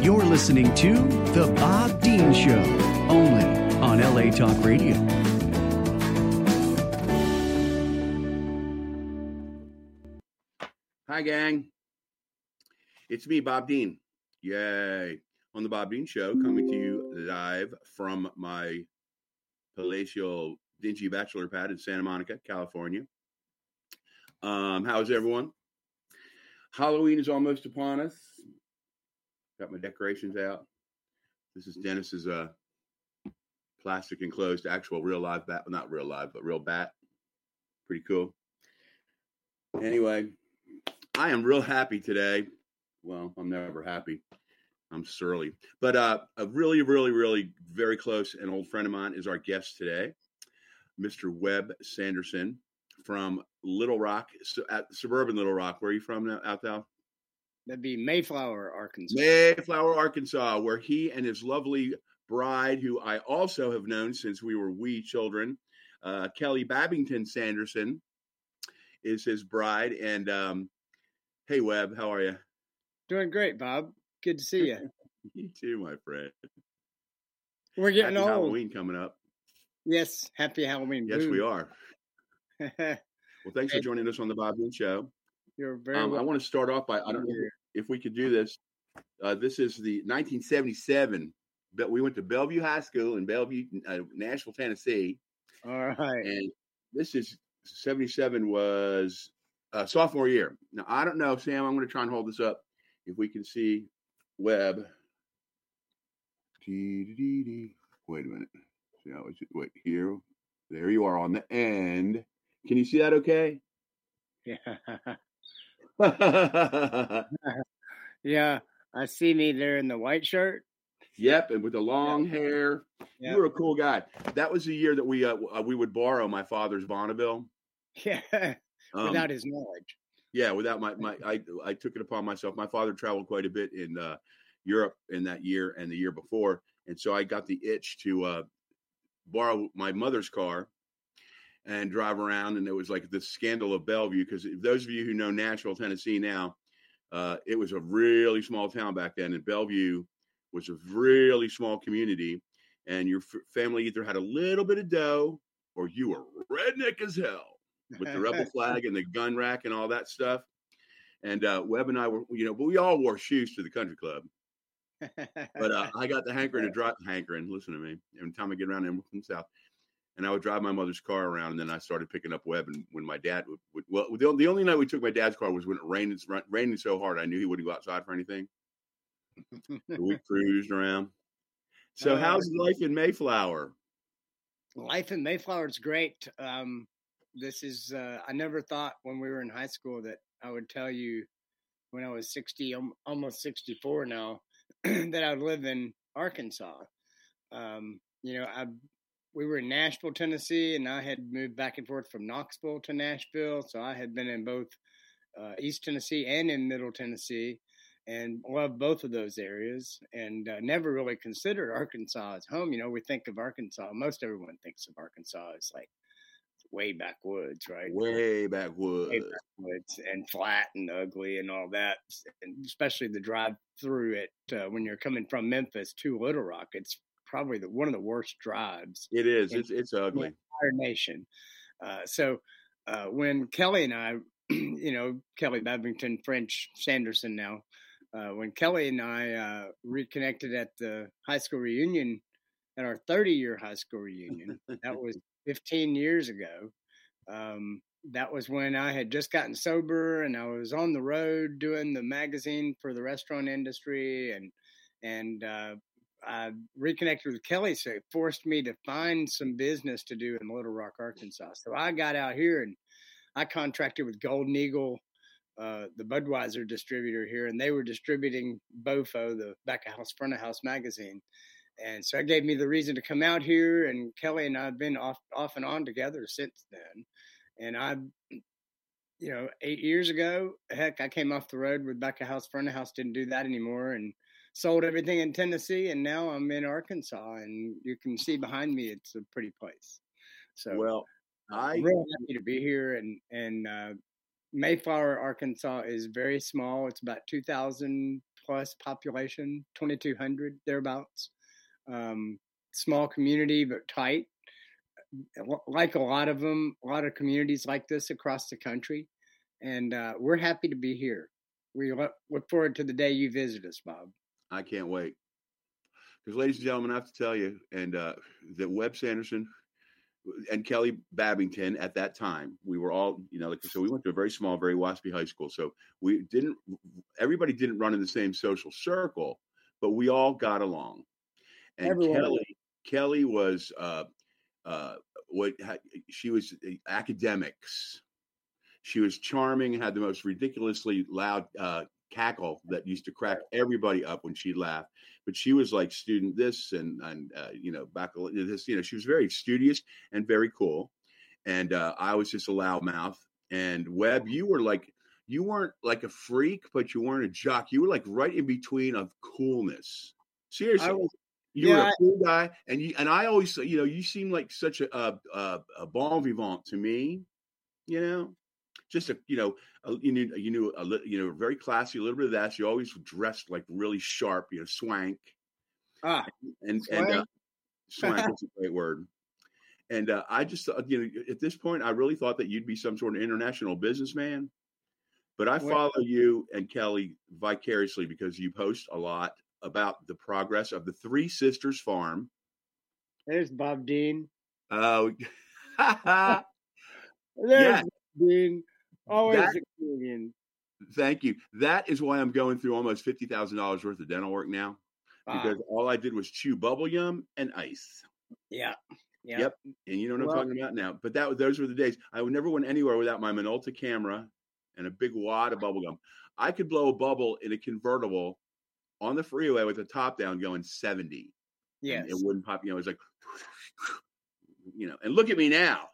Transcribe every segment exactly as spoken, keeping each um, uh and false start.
You're listening to The Bob Dean Show, only on L A Talk Radio. Hi, gang. It's me, Bob Dean. Yay. On The Bob Dean Show, coming to you live from my palatial, dingy bachelor pad in Santa Monica, California. Um, how's everyone? Halloween is almost upon us. Got my decorations out. This is Dennis's uh, plastic enclosed, actual real live bat. Well, not real live, but real bat. Pretty cool. Anyway, I am real happy today. Well, I'm never happy. I'm surly. But uh, a really, really, really very close and old friend of mine is our guest today, Mister Webb Sanderson from Little Rock, at suburban Little Rock. Where are you from now, out there? That'd be Mayflower, Arkansas. Mayflower, Arkansas, where he and his lovely bride, who I also have known since we were wee children, uh, Kelly Babington Sanderson, is his bride. And um, hey, Webb, how are you? Doing great, Bob. Good to see you. You too, my friend. We're getting Happy old. Halloween coming up. Yes, happy Halloween. Yes, Boom. we are. Well, thanks for joining us on the Bob Dean Show. You're very Um, well. I want to start off by, I don't know if we could do this. Uh, this is the nineteen seventy-seven, but we went to Bellevue High School in Bellevue, uh, Nashville, Tennessee. All right. And this is, seventy-seven was uh, sophomore year. Now, I don't know, Sam, I'm going to try and hold this up. If we can see Webb. Wait a minute. See how it's, wait, here. There you are on the end. Can you see that okay? Yeah. Yeah. I see me there in the white shirt. Yep, and with the long hair. Yep. You were a cool guy. That was the year that we uh, we would borrow my father's Bonneville. Yeah. Um, Without his knowledge. Yeah, without my, my I, I took it upon myself. My father traveled quite a bit in uh, Europe in that year and the year before. And so I got the itch to uh, borrow my mother's car and drive around. And it was like the scandal of Bellevue, because those of you who know Nashville, Tennessee now, uh, it was a really small town back then. And Bellevue was a really small community. And your f- family either had a little bit of dough or you were redneck as hell, with the rebel flag and the gun rack and all that stuff. And uh, Webb and I were, you know, but we all wore shoes to the country club. But uh, I got the hankering to drive, hankering, listen to me, every time I get around there from the South. And I would drive my mother's car around, and then I started picking up Webb. And when my dad would, would well, the, the only night we took my dad's car was when it rained. It's raining so hard, I knew he wouldn't go outside for anything. So we cruised around. So Uh, how's life in Mayflower? Life in Mayflower is great. Um, this is, uh, I never thought when we were in high school that I would tell you when I was sixty, um, almost sixty-four now, that I would live in Arkansas. Um, you know, I, we were in Nashville, Tennessee, and I had moved back and forth from Knoxville to Nashville. So I had been in both uh, East Tennessee and in Middle Tennessee, and loved both of those areas, and uh, never really considered Arkansas as home. You know, we think of Arkansas, most everyone thinks of Arkansas as like way backwoods, right? Way backwoods. Way backwoods and flat and ugly and all that, and especially the drive through it uh, when you're coming from Memphis to Little Rock. It's probably the, one of the worst drives. It is. in It's it's ugly. The entire nation. Uh, so uh, when Kelly and I, you know, Kelly Babington French Sanderson now, uh, when Kelly and I uh, reconnected at the high school reunion, at our thirty-year high school reunion, that was fifteen years ago. Um, that was when I had just gotten sober, and I was on the road doing the magazine for the restaurant industry, and and uh, I reconnected with Kelly, so it forced me to find some business to do in Little Rock, Arkansas. So I got out here and I contracted with Golden Eagle, uh, the Budweiser distributor here, and they were distributing BOFO, the Back of House, Front of House magazine. And so it gave me the reason to come out here, and Kelly and I have been off, off and on together since then. And I, you know, eight years ago, heck, I came off the road with Back of House, Front of House, didn't do that anymore, and sold everything in Tennessee, and now I'm in Arkansas, and you can see behind me, it's a pretty place. So, well, I, I'm really happy to be here, and, and, uh, Mayflower, Arkansas is very small. It's about two thousand plus population, twenty-two hundred thereabouts. Um, small community, but tight. Like a lot of them, a lot of communities like this across the country. And uh, we're happy to be here. We look, look forward to the day you visit us, Bob. I can't wait. Because, ladies and gentlemen, I have to tell you, and uh, that Webb Sanderson and Kelly Babington at that time, we were all, you know, like, so we went to a very small, very waspy high school. So we didn't, everybody didn't run in the same social circle, but we all got along. And Everyone. Kelly, Kelly was, uh, uh, what she was academics. She was charming, had the most ridiculously loud uh, cackle that used to crack everybody up when she laughed. But she was like student this and, and uh, you know, back this, you know, she was very studious and very cool. And uh, I was just a loudmouth. And Webb, you were like, you weren't like a freak, but you weren't a jock. You were like right in between of coolness. Seriously. I was, you yeah, were a cool guy. And you, and I always, you know, you seem like such a, a, a, a bon vivant to me, you know. Just a, you know, a, you knew, you knew, a, you know, very classy, a little bit of that. You always dressed like really sharp, you know, swank. Ah, and swank, and uh, swank is a great word. And uh, I just, uh, you know, at this point, I really thought that you'd be some sort of international businessman. But I follow well, you and Kelly vicariously because you post a lot about the progress of the Three Sisters Farm. There's Bob Dean. Oh, uh, there's yeah. Bob Dean. Always that, a Canadian. Thank you. That is why I'm going through almost fifty thousand dollars worth of dental work now, because wow. all I did was chew bubble gum and ice. Yeah. yeah. Yep. And you know what well, I'm talking about now. But that those were the days. I would never went anywhere without my Minolta camera and a big wad of bubble gum. I could blow a bubble in a convertible on the freeway with the top down going seventy. Yes. It wouldn't pop. You know, it was like, you know, and look at me now.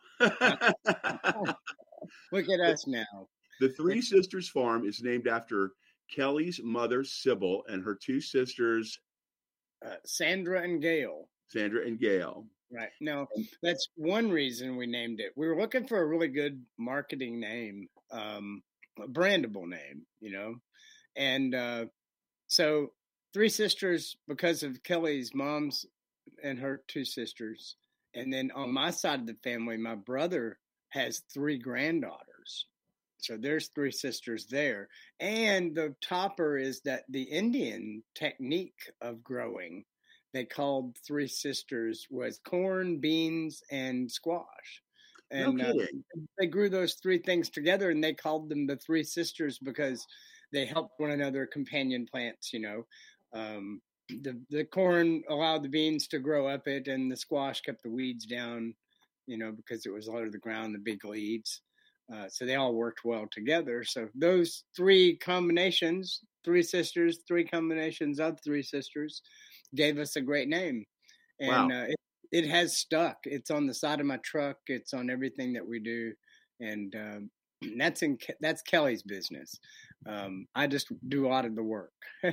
Look at us now. The Three Sisters Farm is named after Kelly's mother, Sybil, and her two sisters, uh, Sandra and Gail. Sandra and Gail. Right. No, that's one reason we named it. We were looking for a really good marketing name, um, a brandable name, you know. And uh, so Three Sisters, because of Kelly's mom's and her two sisters. And then on my side of the family, my brother has three granddaughters. So there's three sisters there. And the topper is that the Indian technique of growing, they called Three Sisters, was corn, beans, and squash. And no kidding. Uh, they grew those three things together, and they called them the Three Sisters because they helped one another, companion plants, you know. Um, the, the corn allowed the beans to grow up it, and the squash kept the weeds down, you know, because it was under the ground, the big leaves. Uh, so they all worked well together. So those three combinations, Three Sisters, three combinations of Three Sisters, gave us a great name. And wow. uh, it, it has stuck. It's on the side of my truck. It's on everything that we do. And um, that's in that's Kelly's business. Um, I just do a lot of the work.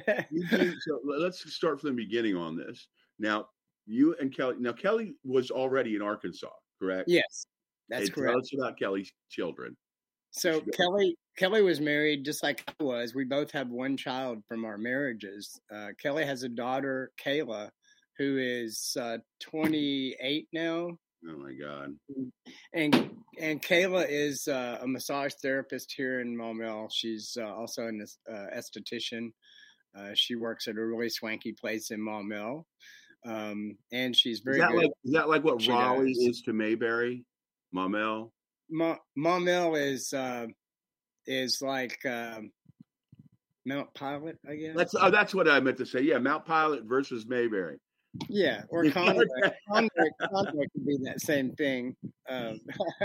So let's start from the beginning on this. Now, you and Kelly, now Kelly was already in Arkansas, correct? Yes, that's and correct. Tell us about Kelly's children. So Kelly, Kelly was married just like I was. We both have one child from our marriages. Uh, Kelly has a daughter, Kayla, who is uh, twenty-eight now. Oh my God! And and Kayla is uh, a massage therapist here in Maumelle. She's uh, also an uh, esthetician. Uh, she works at a really swanky place in Maumelle, um, and she's very. Is that good. like is that like what she Raleigh does. is to Mayberry, Maumelle? Ma- Maumelle is uh, is like uh, Mount Pilot, I guess. That's oh, that's what I meant to say. Yeah, Mount Pilot versus Mayberry. Yeah, or Conway. Conway, Conway could be that same thing. Um,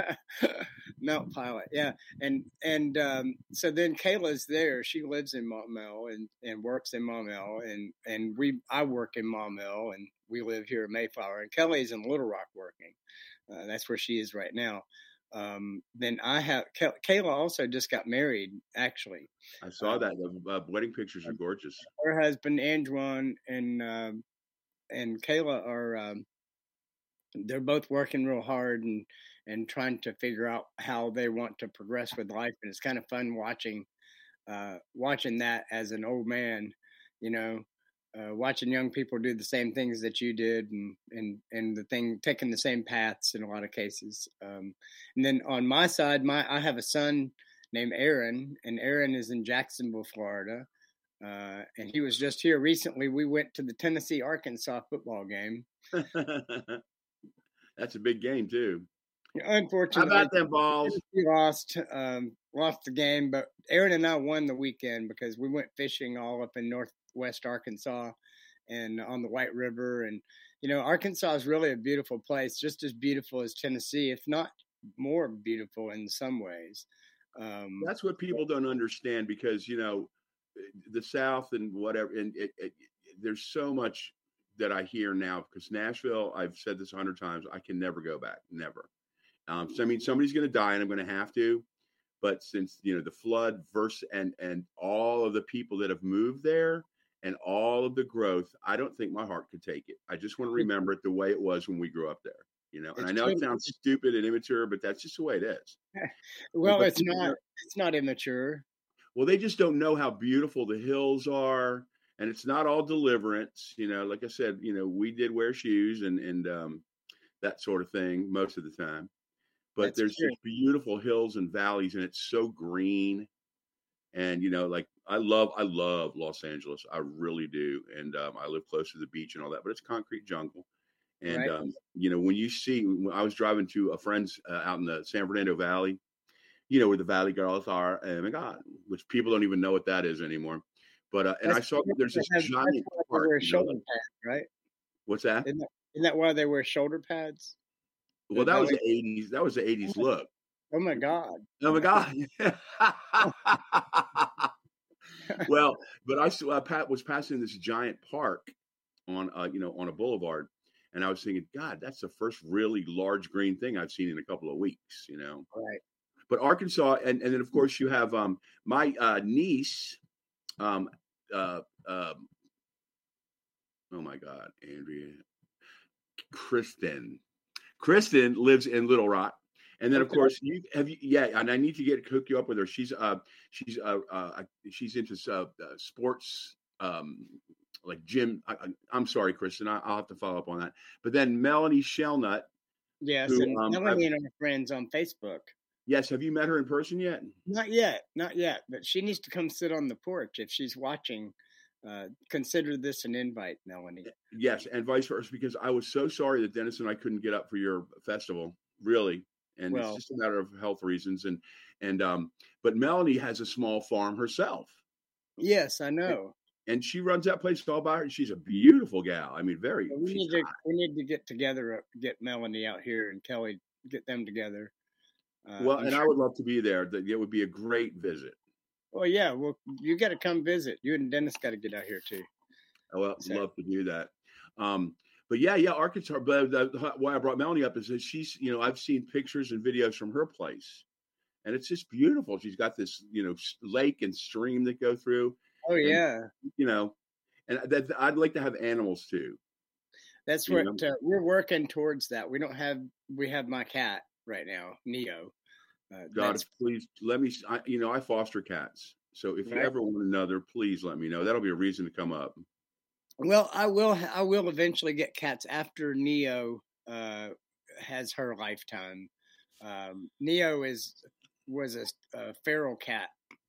Mount Pilot, yeah, and and um, so then Kayla's there. She lives in Maumelle and, and works in Maumelle, and and we I work in Maumelle, and we live here in Mayflower. And Kelly's in Little Rock working. Uh, that's where she is right now. Um, then I have Kayla also just got married. Actually, I saw uh, that. The uh, wedding pictures are gorgeous. Her husband Anjuan and. Uh, and Kayla are, um, they're both working real hard and, and trying to figure out how they want to progress with life. And it's kind of fun watching, uh, watching that as an old man, you know, uh, watching young people do the same things that you did, and and and the thing taking the same paths in a lot of cases. Um, and then on my side, my I have a son named Aaron, and Aaron is in Jacksonville, Florida. Uh, and he was just here recently. We went to the Tennessee Arkansas football game. That's a big game too. Unfortunately, how about them balls? We lost, um, lost the game, but Aaron and I won the weekend because we went fishing all up in northwest Arkansas and on the White River. And, you know, Arkansas is really a beautiful place, just as beautiful as Tennessee, if not more beautiful in some ways. Um, That's what people don't understand, because, you know, the South and whatever, and it, it, there's so much that I hear now, because Nashville, I've said this a hundred times, I can never go back, never. Um, so I mean, somebody's going to die, and I'm going to have to. But since, you know, the flood versus and and all of the people that have moved there and all of the growth, I don't think my heart could take it. I just want to remember it the way it was when we grew up there. You know, and I know it sounds stupid and immature, but that's just the way it is. Well, but it's not. It's not immature. Well, they just don't know how beautiful the hills are, and it's not all deliverance. You know, like I said, you know, we did wear shoes and and um, that sort of thing most of the time. But That's there's true. Just beautiful hills and valleys, and it's so green. And, you know, like I love, I love Los Angeles. I really do. And um, I live close to the beach and all that, but it's concrete jungle. And, right. um, you know, when you see, when I was driving to a friend's uh, out in the San Fernando Valley, you know, where the Valley Girls are, oh my God, which people don't even know what that is anymore. But, uh, and that's, I saw that there's this has, giant park. Wear shoulder pads, right? What's that? Isn't, that? isn't that why they wear shoulder pads? Well, that was the eighties. That was the eighties look. Oh my God. Oh my God. Well, but I saw uh, Pat was passing this giant park on, uh, you know, on a boulevard, and I was thinking, God, that's the first really large green thing I've seen in a couple of weeks, you know. Right. But Arkansas, and and then of course you have um my uh, niece, um uh um oh my God, Andrea, Kristen. Kristen lives in Little Rock, and then of course you have you, yeah, and I need to get hook you up with her. She's uh she's uh, uh she's into uh, uh, sports, um like gym. I, I'm sorry, Kristen, I, I'll have to follow up on that. But then Melanie Shellnut, yes, who, and um, Melanie and her friends on Facebook. Yes, have you met her in person yet? Not yet, not yet. But she needs to come sit on the porch if she's watching. Uh, consider this an invite, Melanie. Yes, and vice versa, because I was so sorry that Dennis and I couldn't get up for your festival, really, and well, it's just a matter of health reasons. And and um, but Melanie has a small farm herself. Yes, I know. And, and she runs that place all by her. She's a beautiful gal. I mean, very. Well, we need to hot. we need to get together, uh, get Melanie out here and Kelly, get them together. Uh, well, I'm and sure. I would love to be there. That it would be a great visit. Well, yeah. Well, you got to come visit. You and Dennis got to get out here too. I would so. love to do that. Um, but yeah, yeah, Arkansas. But the, why I brought Melanie up is that she's, you know, I've seen pictures and videos from her place, and it's just beautiful. She's got this, you know, lake and stream that go through. Oh and, yeah. You know, and that I'd like to have animals too. That's what uh, we're working towards. That we don't have. We have my cat right now, Neo. Uh, God, please let me, I, you know, I foster cats. So if right. you ever want another, please let me know. That'll be a reason to come up. Well, I will, I will eventually get cats after Neo uh, has her lifetime. Um, Neo is, was a, a feral cat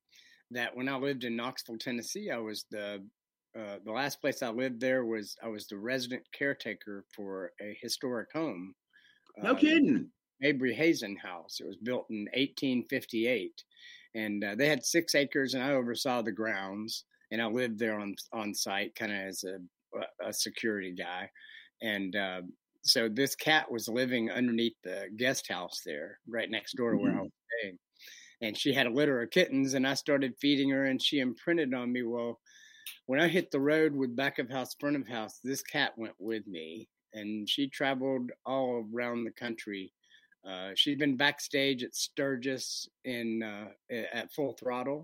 that when I lived in Knoxville, Tennessee, I was the, uh, the last place I lived there was, I was the resident caretaker for a historic home. No um, kidding. Mabry Hazen House. It was built in eighteen fifty-eight, and uh, they had six acres, and I oversaw the grounds, and I lived there on on site, kind of as a, a security guy. And uh, so this cat was living underneath the guest house there, right next door to where mm-hmm. I was staying. And she had a litter of kittens, and I started feeding her, and she imprinted on me. Well, when I hit the road with back of house, front of house, this cat went with me, and she traveled all around the country. Uh, she's been backstage at Sturgis in uh, at Full Throttle,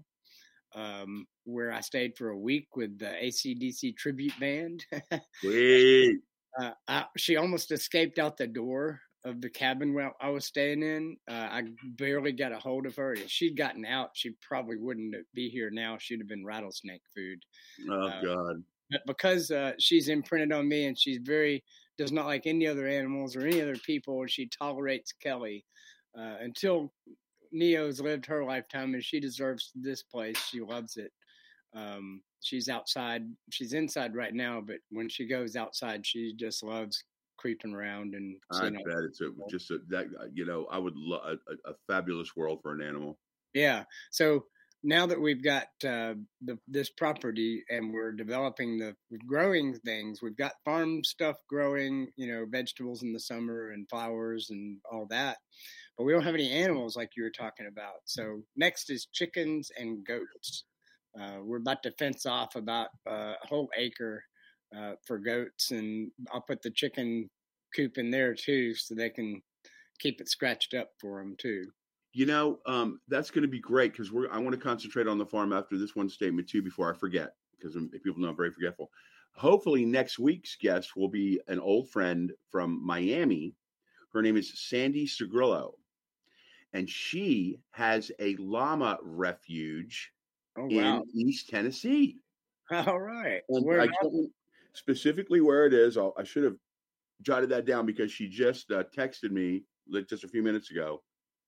um, where I stayed for a week with the A C D C tribute band. Sweet. uh, I, she almost escaped out the door of the cabin where I was staying in. Uh, I barely got a hold of her. If she'd gotten out, she probably wouldn't be here now. She'd have been rattlesnake food. Oh Uh, God. But because uh, she's imprinted on me and she's very, does not like any other animals or any other people, and she tolerates Kelly uh, until Neo's lived her lifetime, and she deserves this place. She loves it. Um, she's outside. She's inside right now, but when she goes outside, she just loves creeping around and I bet it's a, just a, that, you know, I would love a, a fabulous world for an animal. Yeah. So now that we've got uh, the, this property and we're developing the growing things, we've got farm stuff growing, you know, vegetables in the summer and flowers and all that, but we don't have any animals like you were talking about. So next is chickens and goats. Uh, we're about to fence off about uh, a whole acre uh, for goats, and I'll put the chicken coop in there too, so they can keep it scratched up for them too. You know, um, that's going to be great because we're. I want to concentrate on the farm after this one statement too, before I forget, because people know I'm very forgetful. Hopefully, next week's guest will be an old friend from Miami. Her name is Sandy Segrillo, and she has a llama refuge oh, wow. in East Tennessee. All right. And Where I told specifically where it is. I'll, I should have jotted that down because she just uh, texted me like just a few minutes ago.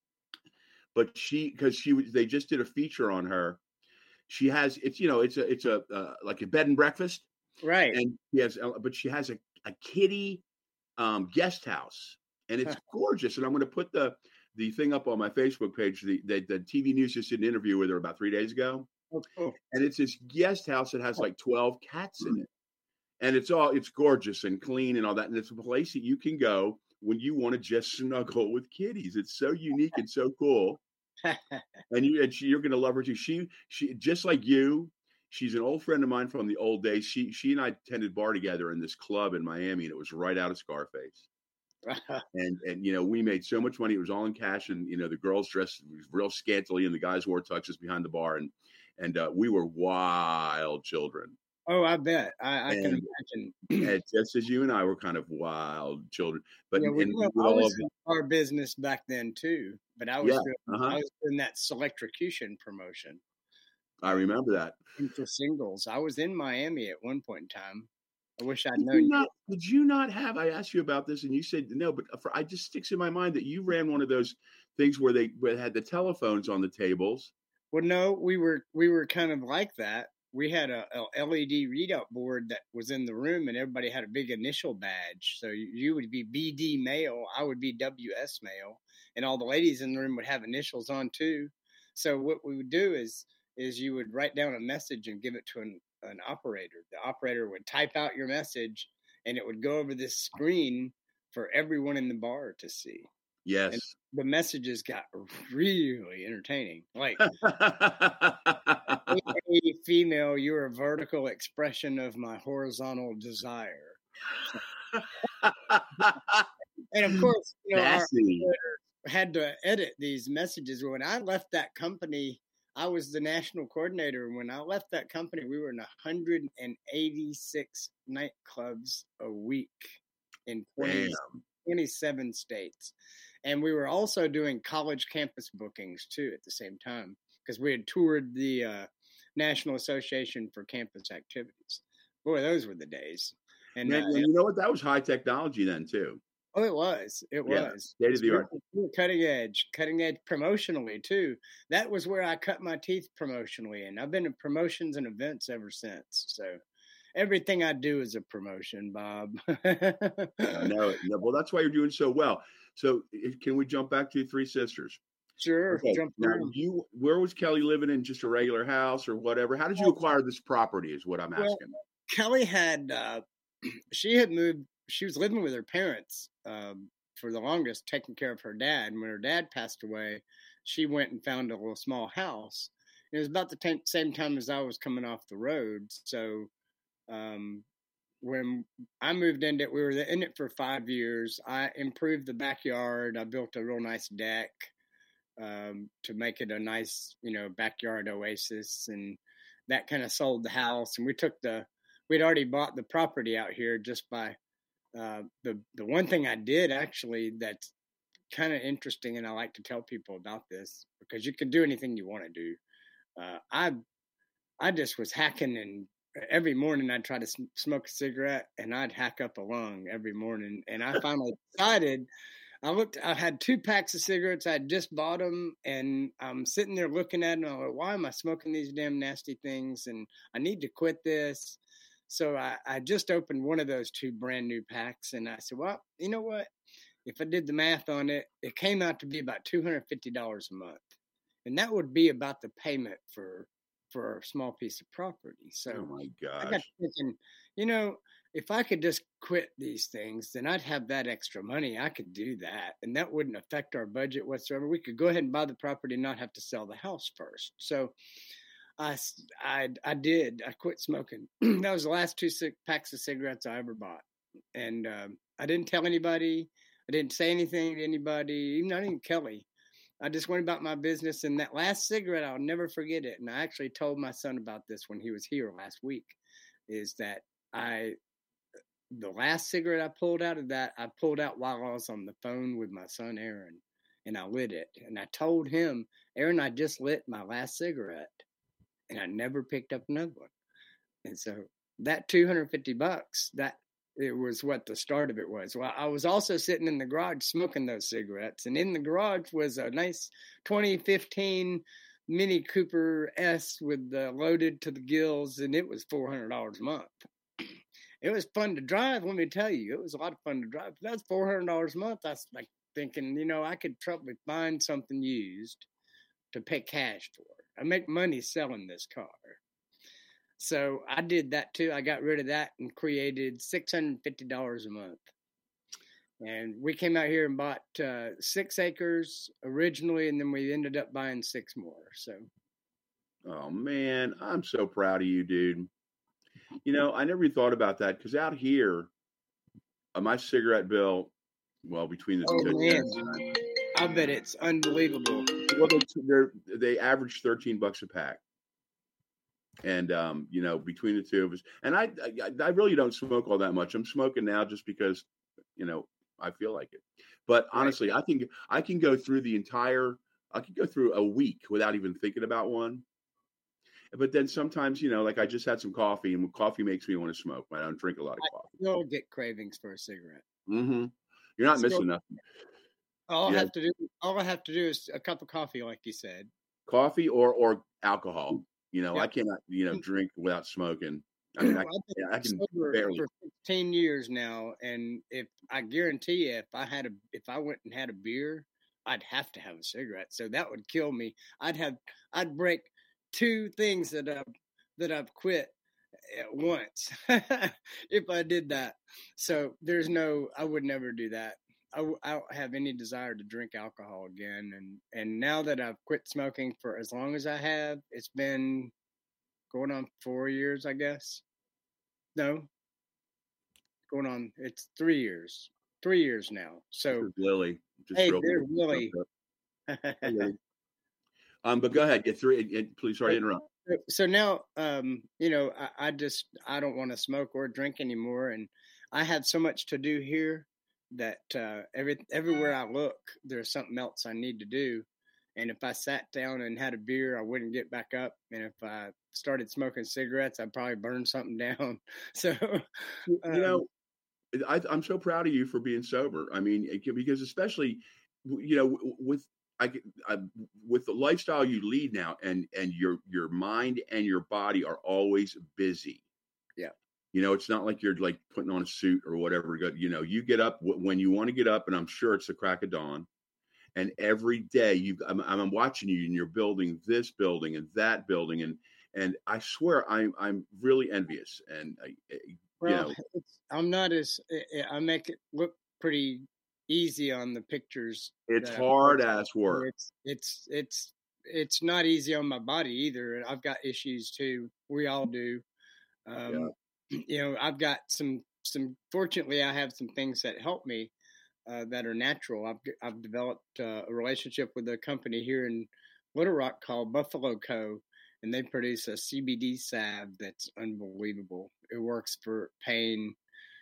But she, because she, they just did a feature on her. She has, it's, you know, it's a, it's a, uh, like a bed and breakfast. Right. And she has, but she has a, a kitty um, guest house, and it's gorgeous. And I'm going to put the, the thing up on my Facebook page. The, the, the T V News just did an interview with her about three days ago. Oh, cool. And it's this guest house that has like twelve cats in it. And it's all, it's gorgeous and clean and all that. And it's a place that you can go when you want to just snuggle with kitties. It's so unique and so cool. and you, and she, you're going to love her too. She, she, just like you, she's an old friend of mine from the old days. She, she and I attended bar together in this club in Miami, and it was right out of Scarface. and, and, you know, we made so much money. It was all in cash. And, you know, the girls dressed real scantily and the guys wore tuxes behind the bar. And, and uh, we were wild children. Oh, I bet. I, I and, can imagine. And just as you and I were kind of wild children. But yeah, well, and, you know, and I all was of in our business back then too, but I was, yeah, doing, uh-huh. I was doing that Selectrocution promotion. I remember that. And for singles, I was in Miami at one point in time. I wish I'd did known. You not, you. Did you not have? I asked you about this, and you said no. But for, I just sticks in my mind that you ran one of those things where they where they had the telephones on the tables. Well, no, we were we were kind of like that. We had a, a L E D readout board that was in the room, and everybody had a big initial badge. So you, you would be B D male, I would be W S male, and all the ladies in the room would have initials on too. So what we would do is is you would write down a message and give it to an, an operator. The operator would type out your message, and it would go over this screen for everyone in the bar to see. Yes. And the messages got really entertaining. Like, hey, female, you're a vertical expression of my horizontal desire. And of course, you know, our had to edit these messages. When I left that company, I was the national coordinator. When I left that company, we were in one hundred eighty-six nightclubs a week in twenty, twenty-seven states. And we were also doing college campus bookings too at the same time, because we had toured the uh, National Association for Campus Activities. Boy, those were the days. And, Man, uh, and you know what? That was high technology then too. Oh, it was. It yeah, was. State of the art. Cutting edge, cutting edge promotionally too. That was where I cut my teeth promotionally. And I've been in promotions and events ever since. So everything I do is a promotion, Bob. I know. Well, that's why you're doing so well. So can we jump back to Three Sisters? Sure. Okay. Jump now, you, where was Kelly living in? Just a regular house or whatever? How did you acquire this property is what I'm asking. Well, Kelly had, uh, she had moved, she was living with her parents um, for the longest, taking care of her dad. And when her dad passed away, she went and found a little small house. It was about the t- same time as I was coming off the road. So um, when I moved into it, we were in it for five years. I improved the backyard. I built a real nice deck um, to make it a nice, you know, backyard oasis. And that kind of sold the house. And we took the, we'd already bought the property out here just by uh, the the one thing I did actually that's kind of interesting, and I like to tell people about this because you can do anything you want to do. Uh, I I just was hacking, and every morning I'd try to sm- smoke a cigarette, and I'd hack up a lung every morning. And I finally decided. I looked. I had two packs of cigarettes. I had just bought them, and I'm sitting there looking at them. I'm like, why am I smoking these damn nasty things? And I need to quit this. So I, I just opened one of those two brand new packs, and I said, well, you know what? If I did the math on it, it came out to be about two hundred fifty dollars a month, and that would be about the payment for for a small piece of property. So Oh my I got gosh. thinking, you know, if I could just quit these things, then I'd have that extra money. I could do that, and that wouldn't affect our budget whatsoever. We could go ahead and buy the property and not have to sell the house first. So I, s- I, I did. I quit smoking. That was the last two cig- packs of cigarettes I ever bought, and um, I didn't tell anybody. I didn't say anything to anybody, even not even Kelly. I just went about my business, and that last cigarette, I'll never forget it. And I actually told my son about this when he was here last week. Is that I the last cigarette I pulled out of that, I pulled out while I was on the phone with my son Aaron, and I lit it. And I told him, Aaron, I just lit my last cigarette, and I never picked up another one. And so that two hundred fifty bucks, that it was what the start of it was. Well, I was also sitting in the garage smoking those cigarettes, and in the garage was a nice twenty fifteen Mini Cooper S with the loaded to the gills, and it was four hundred dollars a month. It was fun to drive, let me tell you. It was a lot of fun to drive. That's four hundred dollars a month. I was like thinking, you know, I could probably find something used to pay cash for. I make money selling this car. So I did that too. I got rid of that and created six hundred fifty dollars a month. And we came out here and bought uh, six acres originally, and then we ended up buying six more. So, Oh man, I'm so proud of you, dude. You know, I never even thought about that because out here, uh, my cigarette bill, well, between the oh two, man, I bet it's unbelievable. well, they they're, they average thirteen bucks a pack, and um, you know, between the two of us, and I, I, I really don't smoke all that much. I'm smoking now just because, you know, I feel like it. But Right. honestly, I think I can go through the entire, I could go through a week without even thinking about one. But then sometimes, you know, like I just had some coffee, and coffee makes me want to smoke. I don't drink a lot of I coffee. still get cravings for a cigarette. Mm-hmm. You're not Still, missing nothing. all I Yeah, have to do, all I have to do is a cup of coffee, like you said. coffee or or alcohol. You know, I Yep. cannot, you know, And drink without smoking. I mean, I, I've been yeah, I can sober barely. for fifteen years now, and if I guarantee you, if I had a, if I went and had a beer, I'd have to have a cigarette. So that would kill me. I'd have, I'd break two things that I've that I've quit at once if I did that. So there's no, I would never do that. I, w- I don't have any desire to drink alcohol again. And and now that I've quit smoking for as long as I have, it's been going on four years, I guess. No, going on, it's three years. Three years now. This So is Lily. Just hey, real they're quick. really. Hi, Lily. Um, but go ahead. Get through it. it- Please, sorry to interrupt. So now, um, you know, I, I just I don't want to smoke or drink anymore, and I have so much to do here that uh, every everywhere I look, there's something else I need to do. And if I sat down and had a beer, I wouldn't get back up. And if I started smoking cigarettes, I'd probably burn something down. So, You um, know, I, I'm so proud of you for being sober. I mean, it can- because especially, you know, w- with I, I with the lifestyle you lead now, and and your your mind and your body are always busy. yeah, You know, it's not like you're like putting on a suit or whatever. Go- You know, you get up w- when you want to get up, and I'm sure it's the crack of dawn. And every day you, I'm, I'm watching you, and you're building this building and that building, and and I swear I'm I'm really envious. And I, I- you well, know, it's, I'm not as I I make it look pretty easy on the pictures it's that I hard post. ass work. It's it's it's it's not easy on my body either. I've got issues too. We all do. Um, you know, I've got some some. Fortunately, I have some things that help me uh, that are natural. I've I've developed uh, a relationship with a company here in Little Rock called Buffalo Co. And they produce a C B D salve that's unbelievable. It works for pain.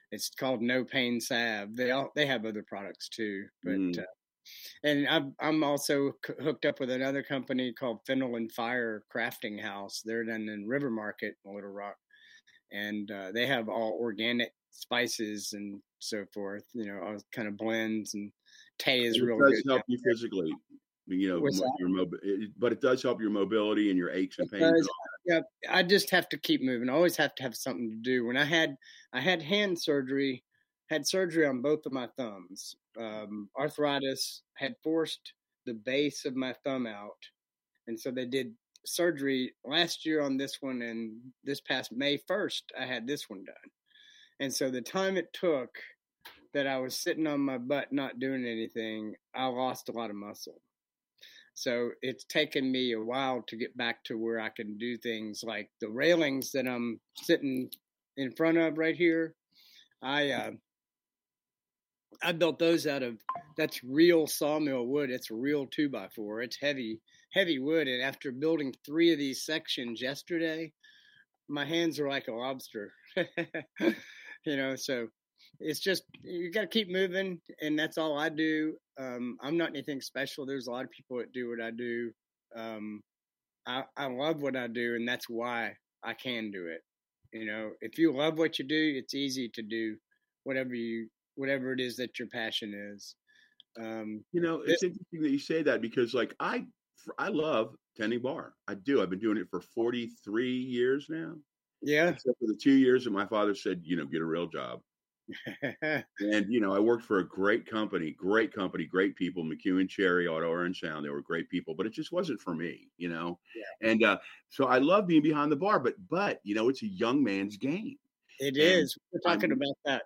It's called No Pain Salve. They all they have other products too, but Mm. uh, and I'm I'm also c- hooked up with another company called Fennel and Fire Crafting House. They're done in River Market in Little Rock, and uh, they have all organic spices and so forth. You know, all kind of blends, and Tay is And it real does good help down you there. physically, you know, What's mo- that? your mob- it, but it does help your mobility and your aches and pains and Because all. yeah, I just have to keep moving. I always have to have something to do. When I had I had hand surgery, had surgery on both of my thumbs. Um, arthritis had forced the base of my thumb out, and so they did surgery last year on this one, and this past May first, I had this one done. And so the time it took that I was sitting on my butt not doing anything, I lost a lot of muscle. So it's taken me a while to get back to where I can do things like the railings that I'm sitting in front of right here. I uh, I built those out of that's real sawmill wood. It's a real two by four. It's heavy, heavy wood. And after building three of these sections yesterday, my hands are like a lobster. you know, so it's just you got to keep moving, and that's all I do. Um, I'm not anything special. There's a lot of people that do what I do. Um, I, I love what I do, and that's why I can do it. You know, if you love what you do, it's easy to do whatever you whatever it is that your passion is. Um, You know, this it's interesting that you say that because, like, I I love tending bar. I do. I've been doing it for forty-three years now, yeah. except for the two years that my father said, you know, get a real job. And, you know, I worked for a great company, great company, great people, McEwen Cherry, Auto Orange Sound. They were great people, but it just wasn't for me, you know? Yeah, And uh, so I love being behind the bar, but, but, you know, it's a young man's game. it And is. We were talking I'm, about that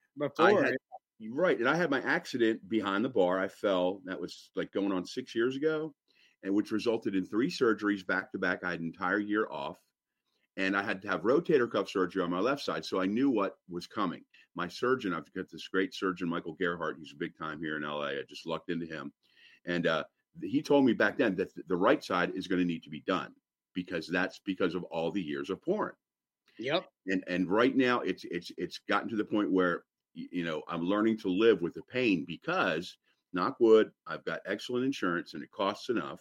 I before. had, you're right. And I had my accident behind the bar. I fell. That was like going on six years ago, and which resulted in three surgeries back to back. I had an entire year off, and I had to have rotator cuff surgery on my left side. So I knew what was coming. My surgeon, I've got this great surgeon, Michael Gerhardt, who's big time here in L A. I just lucked into him. And uh, he told me back then that the right side is going to need to be done because that's because of all the years of porn. Yep. And and right now it's it's it's gotten to the point where you know I'm learning to live with the pain because knock wood, I've got excellent insurance and it costs enough.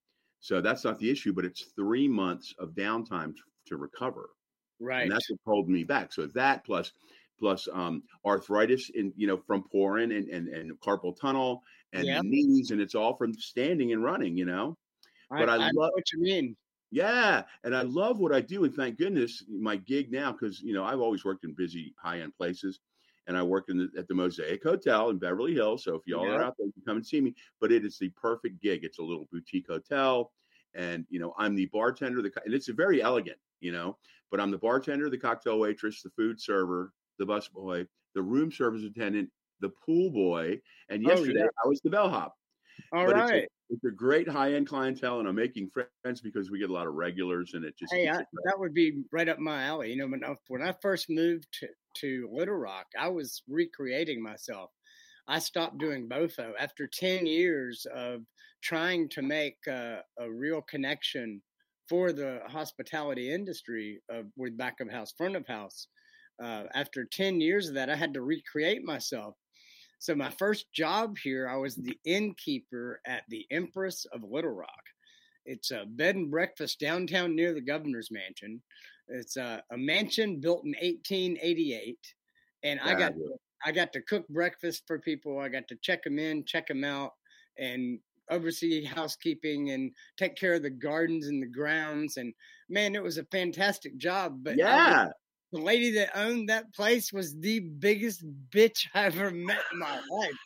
So that's not the issue, but it's three months of downtime to, to recover. And Right. that's what pulled me back. So that plus plus um, arthritis in you know from pouring and, and and carpal tunnel and the Yep. knees, and it's all from standing and running, you know. I, But I I know love what you mean. yeah, and I love what I do, and thank goodness my gig now because you know I've always worked in busy high end places, and I work in the, at the Mosaic Hotel in Beverly Hills. So if y'all are Yep. out there, you can come and see me. But it is the perfect gig. It's a little boutique hotel, and you know I'm the bartender, the and it's a very elegant, you know. But I'm the bartender, the cocktail waitress, the food server, the busboy, the room service attendant, the pool boy, and Oh, yesterday yeah. I was the bellhop. All But it's a right. it's a great high end clientele, and I'm making friends because we get a lot of regulars, and it just Hey, keeps I, it fresh. that would be right up my alley. You know, when I, when I first moved to, to Little Rock, I was recreating myself. I stopped doing B O F O after ten years of trying to make uh, a real connection for the hospitality industry of with back of house, front of house. Uh, after ten years of that, I had to recreate myself. So my first job here, I was the innkeeper at the Empress of Little Rock. It's a bed and breakfast downtown near the governor's mansion. It's a, a mansion built in eighteen eighty-eight, and I got Fabulous. I got to cook breakfast for people. I got to check them in, check them out, and oversee housekeeping and take care of the gardens and the grounds. And man, it was a fantastic job. But I was Yeah. the lady that owned that place was the biggest bitch I ever met in my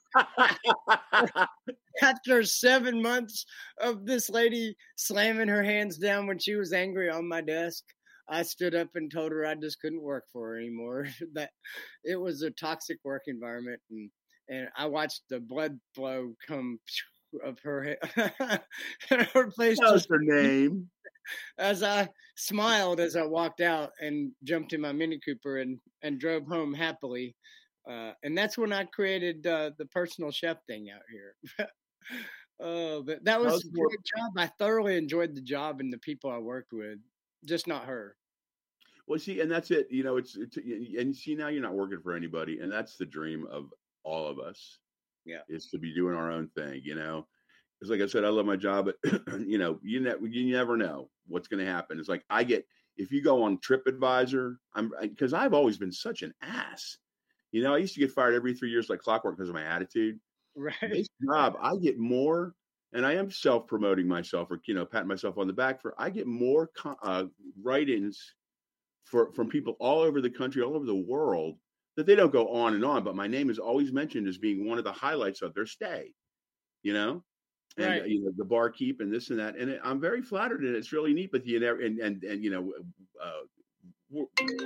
life. After seven months of this lady slamming her hands down when she was angry on my desk, I stood up and told her I just couldn't work for her anymore. That it was a toxic work environment, and and I watched the blood flow come of her and her face That was just her name. as I smiled as I walked out and jumped in my Mini Cooper and and drove home happily. Uh, and that's when I created uh, the personal chef thing out here. Oh, but that was Those a were, great job. I thoroughly enjoyed the job and the people I worked with, just not her. Well, see, and that's it. You know, it's, it's and see now you're not working for anybody, and that's the dream of all of us. Yeah. Is to be doing our own thing. You know, because like I said, I love my job, but you know, you ne- you never know what's going to happen. It's like I get if you go on TripAdvisor, I'm because I've always been such an ass. You know, I used to get fired every three years like clockwork because of my attitude. Right. This job, I get more, and I am self-promoting myself or, you know, patting myself on the back for, I get more uh, write-ins for, from people all over the country, all over the world, that they don't go on and on, but my name is always mentioned as being one of the highlights of their stay, you know? And, Right. uh, you know, the barkeep and this and that. And it, I'm very flattered, and it's really neat, but you never, and, and, and, you know, uh,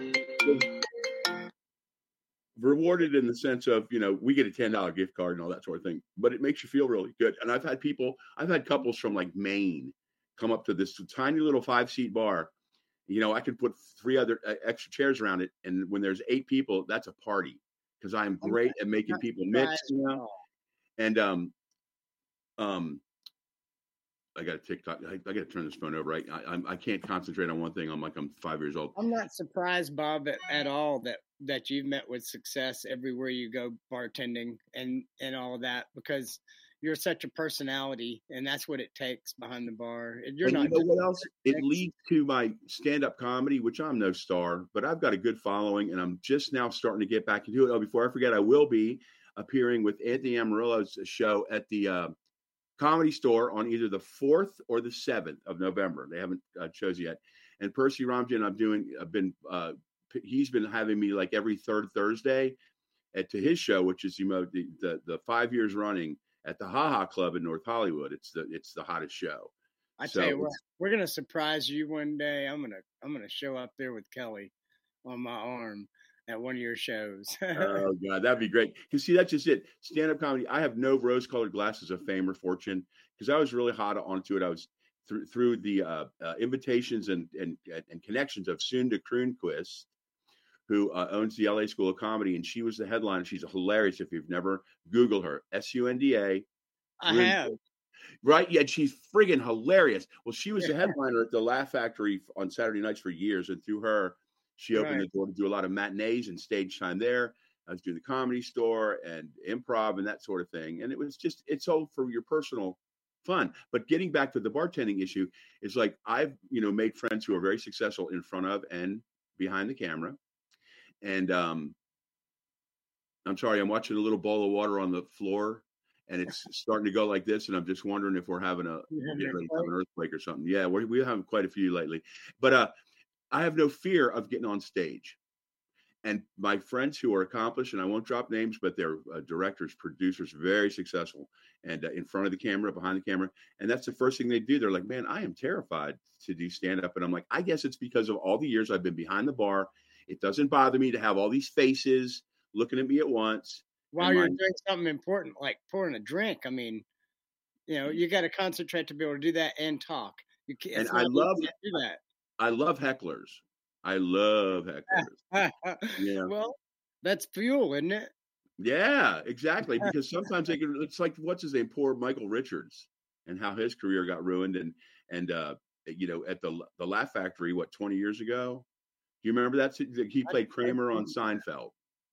rewarded in the sense of, you know, we get a ten dollar gift card and all that sort of thing, but it makes you feel really good. And I've had people, I've had couples from like Maine come up to this tiny little five seat bar. You know, I could put three other uh, extra chairs around it. And when there's eight people, that's a party because I'm great at making people mix, you know, and, um, um, I got a TikTok. I, I got to turn this phone over. I, I I can't concentrate on one thing. I'm like I'm five years old. I'm not surprised, Bob, at, at all that that you've met with success everywhere you go, bartending and and all of that, because you're such a personality, and that's what it takes behind the bar. You're and not. You know what else? It leads to my stand-up comedy, which I'm no star, but I've got a good following, and I'm just now starting to get back into it. Oh, before I forget, I will be appearing with Anthony Amarillo's show at the uh, Comedy Store on either the fourth or the seventh of November. They haven't uh, chosen yet. And Percy Ramjan, I'm doing, I've been, uh, he's been having me like every third Thursday at to his show, which is, you know, the, the, the five years running at the Ha Ha Club in North Hollywood. It's the, it's the hottest show. I so tell you what, we're going to surprise you one day. I'm going to, I'm going to show up there with Kelly on my arm at one of your shows. Oh God, that'd be great. Because see, that's just it. Stand-up comedy. I have no rose-colored glasses of fame or fortune because I was really hot onto it. I was through through the uh, uh, invitations and, and and connections of Sunda Kroonquist, who uh, owns the L A School of Comedy, and she was the headliner. She's hilarious. If you've never Googled her, S U N D A. I have. Right? Yeah, she's friggin' hilarious. Well, she was the headliner at the Laugh Factory on Saturday nights for years, and through her, she opened right. the door to do a lot of matinees and stage time there. I was doing the Comedy Store and improv and that sort of thing. And it was just, it's all for your personal fun. But getting back to the bartending issue is like, I've, you know, made friends who are very successful in front of and behind the camera. And um, I'm sorry, I'm watching a little bowl of water on the floor and it's starting to go like this. And I'm just wondering if we're having a, we're getting ready to have an earthquake or something. Yeah, we're, we have quite a few lately. But, uh, I have no fear of getting on stage. And my friends who are accomplished, and I won't drop names, but they're uh, directors, producers, very successful, and uh, in front of the camera, behind the camera. And that's the first thing they do. They're like, man, I am terrified to do stand-up. And I'm like, I guess it's because of all the years I've been behind the bar. It doesn't bother me to have all these faces looking at me at once. While you're my- doing something important, like pouring a drink. I mean, you know, you got to concentrate to be able to do that and talk. You can't, and I love do that. I love hecklers. I love hecklers. Yeah. Well, that's fuel, isn't it? Yeah, exactly. Because sometimes they can, it's like, what's his name? Poor Michael Richards and how his career got ruined. And, and, uh, you know, at the, the Laugh Factory, what, twenty years ago? Do you remember that? He played Kramer on Seinfeld.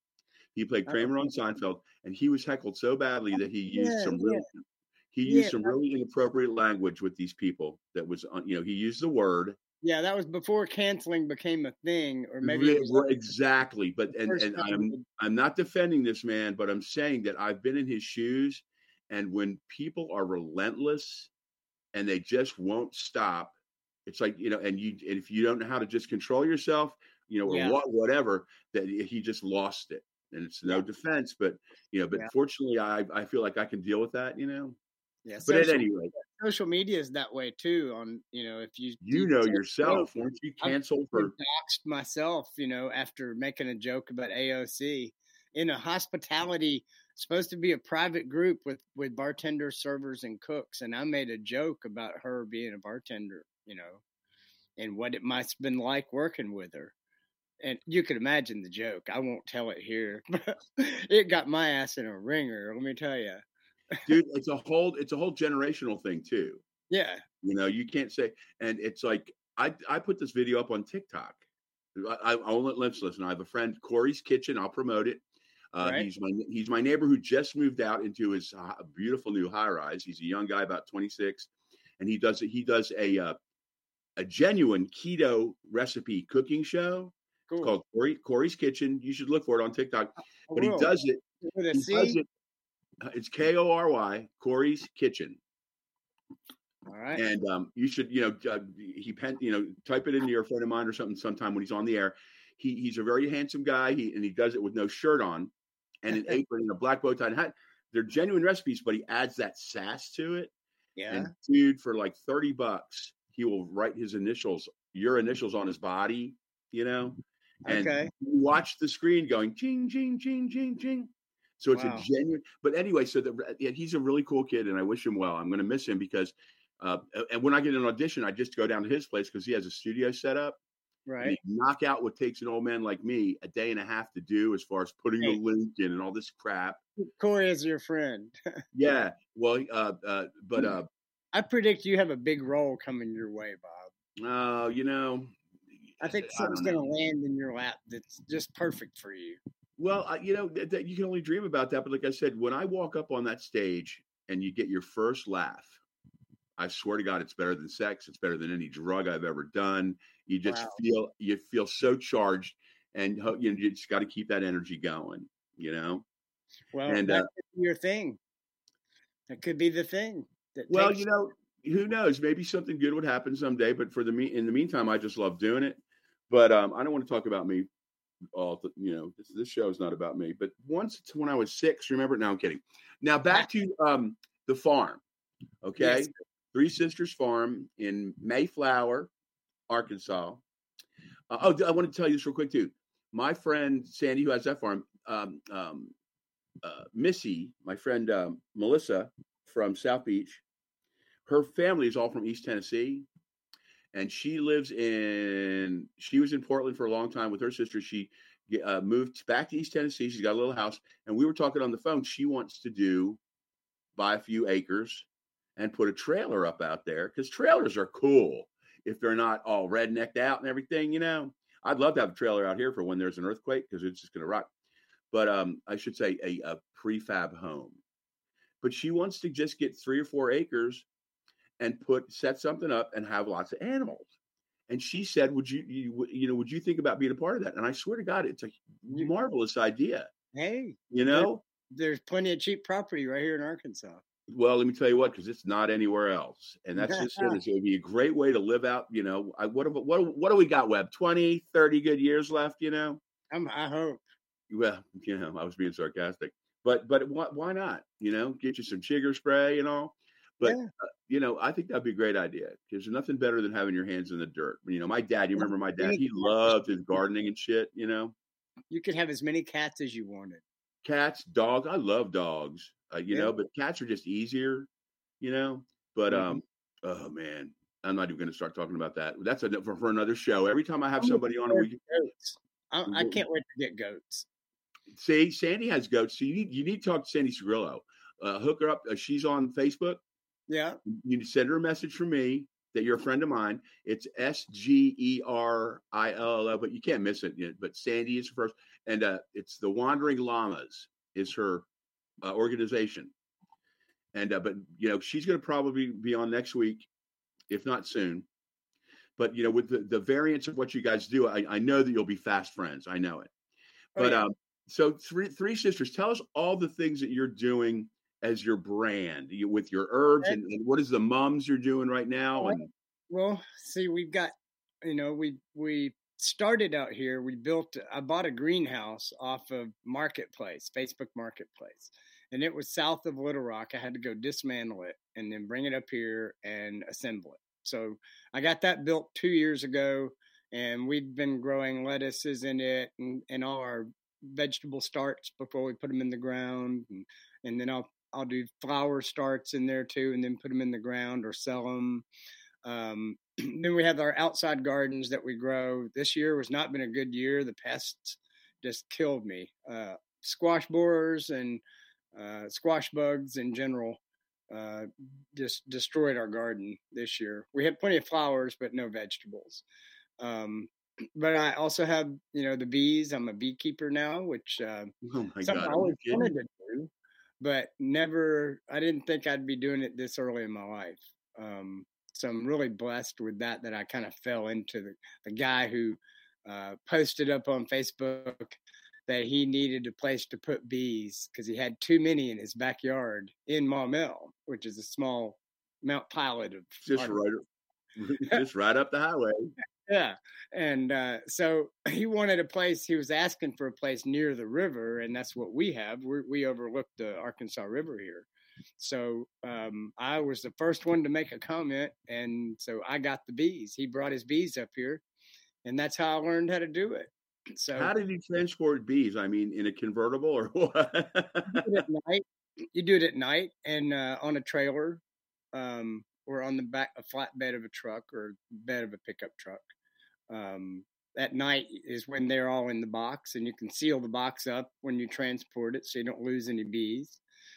He played Kramer on Seinfeld and he was heckled so badly that he used yeah, some really, yeah. he used yeah. some really inappropriate language with these people that was, you know, he used the word. Yeah, that was before canceling became a thing, or maybe it was exactly. But and, and I'm I'm not defending this man, but I'm saying that I've been in his shoes, and when people are relentless and they just won't stop, it's like, you know, and you and if you don't know how to just control yourself, you know, or yeah. what whatever, that he just lost it, and it's no yeah. defense, but you know, but yeah. fortunately, I I feel like I can deal with that, you know. Yeah, but at any rate, social media is that way too. On you know, if you you know yourself, weren't you canceled for doxed myself? You know, after making a joke about A O C in a hospitality, supposed to be a private group with with bartenders, servers, and cooks, and I made a joke about her being a bartender. You know, and what it must have been like working with her. And you could imagine the joke. I won't tell it here, but it got my ass in a ringer. Let me tell you. Dude, it's a whole it's a whole generational thing too. Yeah. You know, you can't say, and it's like I I put this video up on TikTok I, I won't let Lips listen. I have a friend, Corey's Kitchen. I'll promote it. Uh, Right. He's my he's my neighbor who just moved out into his uh, beautiful new high rise. He's a young guy, about twenty-six, and he does he does a uh, a genuine keto recipe cooking show. Cool. It's called Corey, Corey's Kitchen. You should look for it on TikTok. I But he will. does it. With a He C? does it. It's K O R Y, Corey's Kitchen. All right. And um, you should, you know, uh, he pen, you know, type it into your friend of mine or something sometime when he's on the air. He he's a very handsome guy. He and he does it with no shirt on and an apron and a black bow tie and hat. They're genuine recipes, but he adds that sass to it. Yeah. And dude, for like thirty bucks, he will write his initials, your initials on his body, you know, and Okay. you watch the screen going ching, ching, ching, ching, ching. So it's Wow. a genuine, but anyway, so the, yeah, he's a really cool kid and I wish him well. I'm going to miss him because, uh, and when I get an audition, I just go down to his place because he has a studio set up. And Right. he knock out what takes an old man like me a day and a half to do as far as putting Hey. the link in and all this crap. Corey is your friend. Yeah. Well, uh, uh, but, uh, I predict you have a big role coming your way, Bob. uh, you know, I think I something's don't going know. to land in your lap that's just perfect for you. Well, I, you know, that, that you can only dream about that. But like I said, when I walk up on that stage and you get your first laugh, I swear to God, it's better than sex. It's better than any drug I've ever done. You just Wow. feel, you feel so charged and ho- you, know, you just got to keep that energy going, you know? Well, And, that uh, could be your thing. That could be the thing. That Well, takes you know, who knows? Maybe something good would happen someday. But for the me, in the meantime, I just love doing it. But um, I don't want to talk about me. All the, you know, this, this show is not about me. But once when I was six, remember? Now I'm kidding. Now back to um, the farm. Okay, Yes. Three Sisters Farm in Mayflower, Arkansas. Uh, oh, I want to tell you this real quick too. My friend Sandy, who has that farm, um, um, uh, Missy, my friend um, Melissa from South Beach. Her family is all from East Tennessee, and she lives in. She was in Portland for a long time with her sister. She uh, moved back to East Tennessee. She's got a little house, and we were talking on the phone. She wants to do buy a few acres and put a trailer up out there because trailers are cool if they're not all rednecked out and everything. You know, I'd love to have a trailer out here for when there's an earthquake because it's just going to rock. But um, I should say a, a prefab home. But she wants to just get three or four acres and put set something up and have lots of animals. And she said, "Would you, you, you know, would you think about being a part of that?" And I swear to God, it's a marvelous idea. Hey, You know, there, there's plenty of cheap property right here in Arkansas. well, let me tell you what, because it's not anywhere else, and that's just it. It would be a great way to live out. You know, I, what what what do we got, Webb? twenty, thirty good years left. You know, I'm, I hope. well, you know, I was being sarcastic, but but why, why not? You know, get you some chigger spray and all. But Yeah. uh, you know, I think that'd be a great idea because there's nothing better than having your hands in the dirt. You know, my dad. You remember my dad? He loved his gardening and shit. You know, You could have as many cats as you wanted. cats, dogs. I love dogs. Uh, you Yeah. know, but cats are just easier. You know, but Mhm. um, oh man, I'm not even going to start talking about that. That's a, for, for another show. Every time I have I'm somebody on, we Goats. I, I can't wait to get goats. see Sandy has goats. So you need you need to talk to Sandy Segrillo. Uh, hook her up. Uh, she's on Facebook. Yeah. You need to send her a message from me that you're a friend of mine. It's S G E R I L L O, but you can't miss it. Yet. But Sandy is first, and uh, it's the Wandering Llamas is her uh, organization. And uh, but you know she's going to probably be on next week, if not soon. But you know with the, the variance of what you guys do, I, I know that you'll be fast friends. I know it. Oh, But yeah. um, so three three sisters, tell us all the things that you're doing as your brand you, with your herbs and, and what is the mums you're doing right now and Well, see, we've got, you know, we we started out here. We built. I bought a greenhouse off of Marketplace, Facebook Marketplace, and it was south of Little Rock. I had to go dismantle it and then bring it up here and assemble it. So I got that built two years ago, and we've been growing lettuces in it and, and all our vegetable starts before we put them in the ground, and, and then I'll I'll do flower starts in there too, and then put them in the ground or sell them. Um, then we have our outside gardens that we grow. This year has not been a good year. The pests just killed me. Uh, squash borers and uh, squash bugs in general uh, just destroyed our garden this year. We had plenty of flowers, but no vegetables. Um, but I also have, you know, the bees. I'm a beekeeper now, which uh, Oh my something God, I are you always wanted kidding? to do, but never. I didn't think I'd be doing it this early in my life. Um, so I'm really blessed with that. That I kind of fell into the the guy who uh, posted up on Facebook that he needed a place to put bees because he had too many in his backyard in Maumelle, which is a small Mount Pilot of Just Arkansas. right, just right up the highway. Yeah. And uh, so he wanted a place, he was asking for a place near the river, and that's what we have. We're, we overlook the Arkansas River here. So um, I was the first one to make a comment, and so I got the bees. He brought his bees up here, and that's how I learned how to do it. So How did you transport bees? I mean, in a convertible or what? you do it at night. You do it at night and uh, on a trailer, um, or on the back, a flatbed of a truck or bed of a pickup truck. Um, at night is when they're all in the box, and you can seal the box up when you transport it so you don't lose any bees.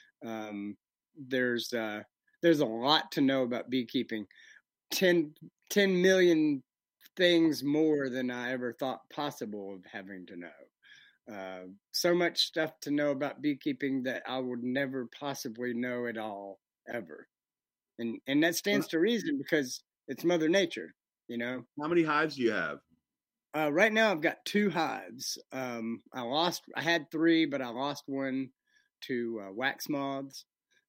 Um, there's uh, there's a lot to know about beekeeping. ten, ten million things more than I ever thought possible of having to know. Uh, so much stuff to know about beekeeping that I would never possibly know at all, ever. And and that stands to reason because it's Mother Nature, you know. How many hives do you have? Uh, right now, I've got two hives. Um, I lost. I had three, but I lost one to uh, wax moths.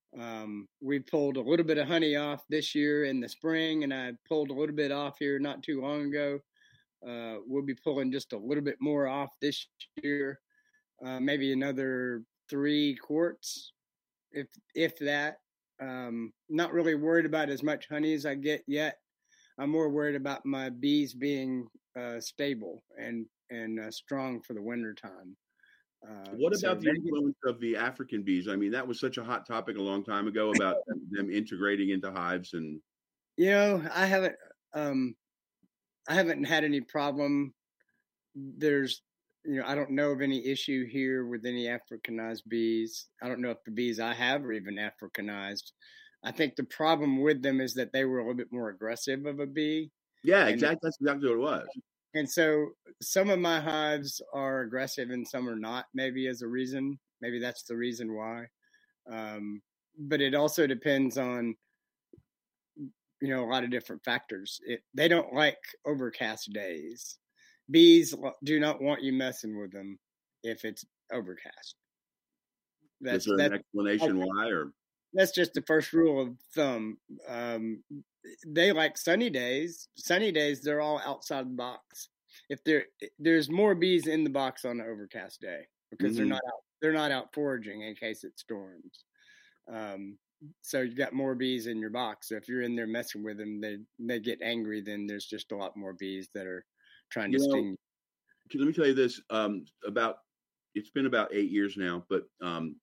Um, we pulled a little bit of honey off this year in the spring, and I pulled a little bit off here not too long ago. Uh, we'll be pulling just a little bit more off this year, uh, maybe another three quarts, if if that. Um, not really worried about as much honey as I get yet. I'm more worried about my bees being uh, stable and and uh, strong for the winter time. Uh, What so about the they get, influence of the African bees? I mean, that was such a hot topic a long time ago about them integrating into hives. And you know, I haven't um, I haven't had any problem. There's, you know, I don't know of any issue here with any Africanized bees. I don't know if the bees I have are even Africanized. I think the problem with them is that they were a little bit more aggressive of a bee. yeah, And exactly. That's exactly what it was. and so some of my hives are aggressive and some are not, maybe as a reason. Maybe that's the reason why. Um, but it also depends on, you know, a lot of different factors. It, they don't like overcast days. Bees do not want you messing with them if it's overcast. Is That's there an that's explanation why? Or that's just the first rule of thumb. Um, they like sunny days. Sunny days, they're all outside the box. If there, there's more bees in the box on an overcast day because they're Mhm. not out. They're not out foraging in case it storms. Um, so you got more bees in your box. So if you're in there messing with them, they they get angry. Then there's just a lot more bees that are trying you to know, sting you. let me tell you this. Um, about it's been about eight years now, but um,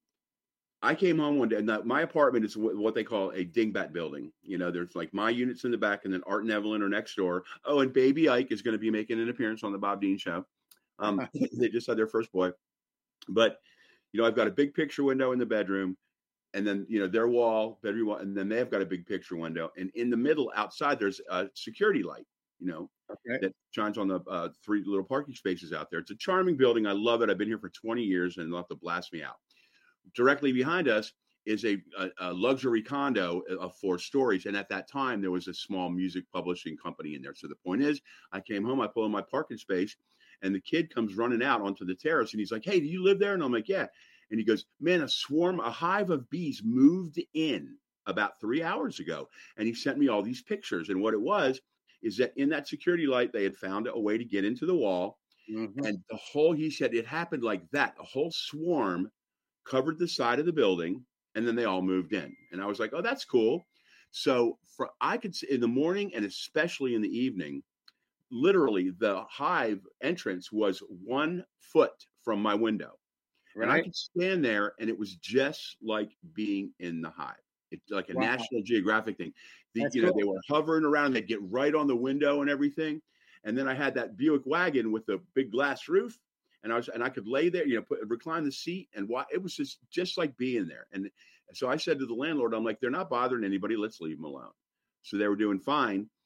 I came home one day, and that- my apartment is wh- what they call a dingbat building. You know, there's like my units in the back, and then Art and Evelyn are next door. Oh, and Baby Ike is going to be making an appearance on the Bob Dean Show. Um, they just had their first boy, but you know, I've got a big picture window in the bedroom, and then you know their wall, bedroom wall, and then they've got a big picture window, and in the middle outside there's a security light. You know, Okay. that shines on the uh, three little parking spaces out there. It's a charming building. I love it. I've been here for twenty years, and they'll have to blast me out. Directly behind us is a, a, a luxury condo of four stories. And at that time, there was a small music publishing company in there. So the point is, I came home, I pull in my parking space, and the kid comes running out onto the terrace. And he's like, "Hey, do you live there?" And I'm like, "Yeah." And he goes, "Man, a swarm, a hive of bees moved in about three hours ago." And he sent me all these pictures. And what it was is that in that security light, they had found a way to get into the wall. Mm-hmm. And the whole, he said, it happened like that. A whole swarm covered the side of the building, and then they all moved in. And I was like, "Oh, that's cool." So for I could see in the morning and especially in the evening, literally the hive entrance was one foot from my window. Right. And I could stand there, and it was just like being in the hive. It's like a Wow. National Geographic thing. The, That's you know, cool. they were hovering around, they'd get right on the window and everything. And then I had that Buick wagon with the big glass roof. And I was, and I could lay there, you know, put recline the seat, and why it was just just like being there. And so I said to the landlord, I'm like, "They're not bothering anybody. Let's leave them alone." So they were doing fine.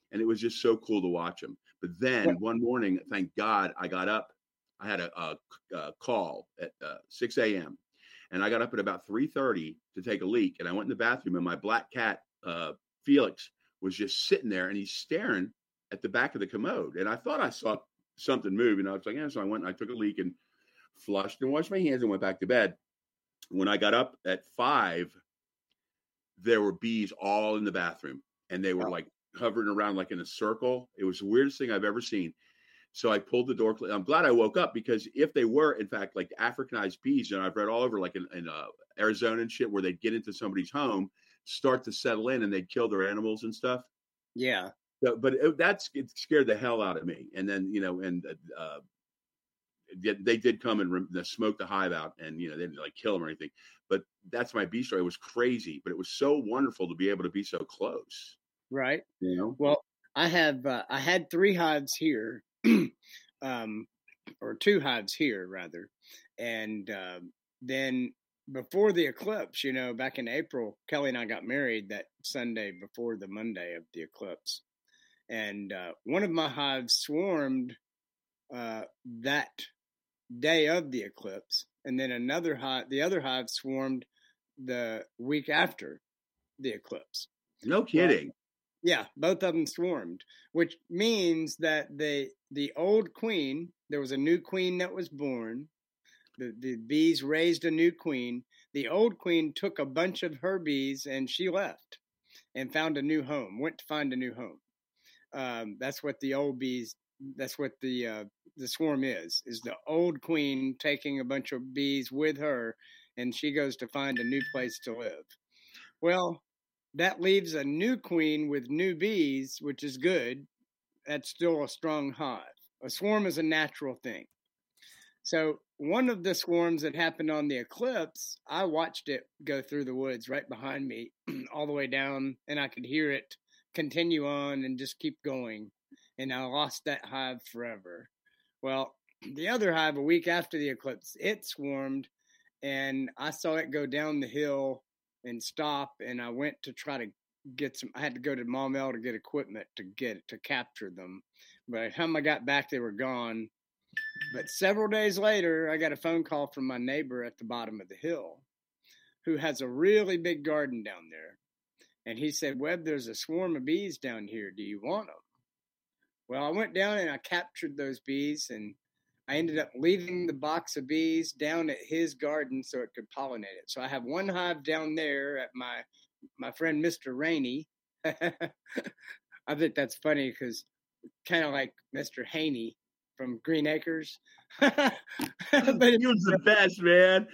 and it was just so cool to watch them. But then Well, one morning, thank God, I got up. I had a, a, a call at uh, six a.m. and I got up at about three thirty to take a leak, and I went in the bathroom, and my black cat uh, Felix was just sitting there, and he's staring at the back of the commode, and I thought I saw something move, and I was like, yeah. So I went and I took a leak and flushed and washed my hands and went back to bed. When I got up at five, there were bees all in the bathroom, and they were oh, like hovering around like in a circle. It was the weirdest thing I've ever seen. So I pulled the door. I'm glad I woke up, because if they were, in fact, like Africanized bees, and I've read all over, like in, in uh, Arizona and shit, where they'd get into somebody's home, start to settle in, and they'd kill their animals and stuff. yeah. So, but it, that's it scared the hell out of me. And then, you know, and uh, they did come and re- smoke the hive out, and, you know, they didn't like kill them or anything. But that's my bee story. It was crazy, but it was so wonderful to be able to be so close. Right. You know? Well, I have, uh, I had three hives here, um, or two hives here rather. And, uh, then before the eclipse, you know, back in April, Kelly and I got married that Sunday before the Monday of the eclipse. And, uh, one of my hives swarmed, uh, that day of the eclipse. And then another hive, the other hive swarmed the week after the eclipse. No kidding. Well, yeah, both of them swarmed, which means that the the old queen, there was a new queen that was born. The the bees raised a new queen. The old queen took a bunch of her bees and she left and found a new home, went to find a new home. Um, that's what the old bees, that's what the uh, the swarm is, is the old queen taking a bunch of bees with her, and she goes to find a new place to live. Well, that leaves a new queen with new bees, which is good. That's still a strong hive. A swarm is a natural thing. So one of the swarms that happened on the eclipse, I watched it go through the woods right behind me all the way down, and I could hear it continue on and just keep going. And I lost that hive forever. Well, the other hive, a week after the eclipse, it swarmed, and I saw it go down the hill and stop, and I went to try to get some. I had to go to Maumelle to get equipment to get to capture them. By the time I got back, they were gone. But several days later, I got a phone call from my neighbor at the bottom of the hill, who has a really big garden down there. And he said, Webb, there's a swarm of bees down here. Do you want them? Well, I went down and I captured those bees, and I ended up leaving the box of bees down at his garden so it could pollinate it. So I have one hive down there at my my friend Mister Rainey. I think that's funny because kind of like Mister Haney from Green Acres. But he was the best, man.